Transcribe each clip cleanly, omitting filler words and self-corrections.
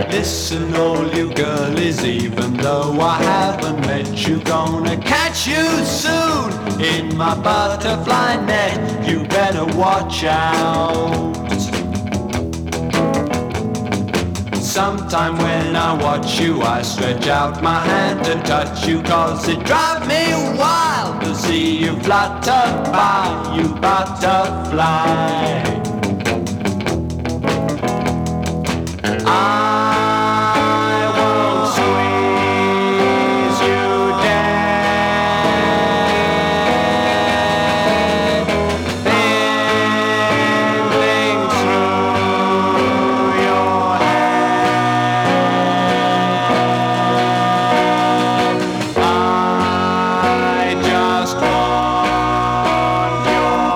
Listen, all you girlies, even though I haven't met you, gonna catch you soon in my butterfly net. You better watch out. Sometime when I watch you, I stretch out my hand to touch you, 'cause it drives me wild to see you flutter by, you butterfly. I won't squeeze you dead, feeling through your head. I just want your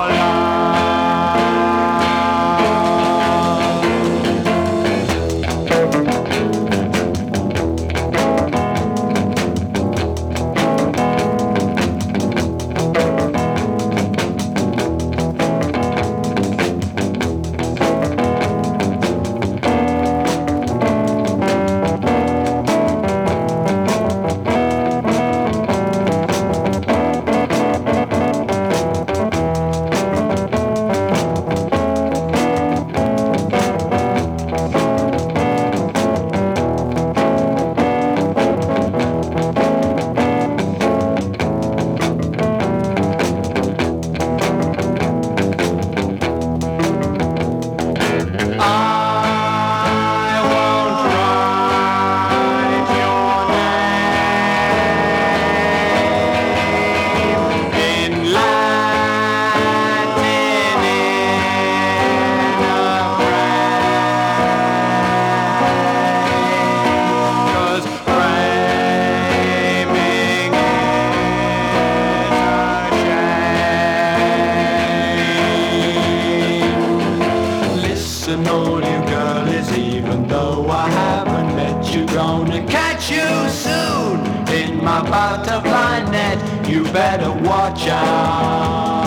Listen, all you girlies, even though I haven't met you, gonna catch you soon in my butterfly net. You better watch out.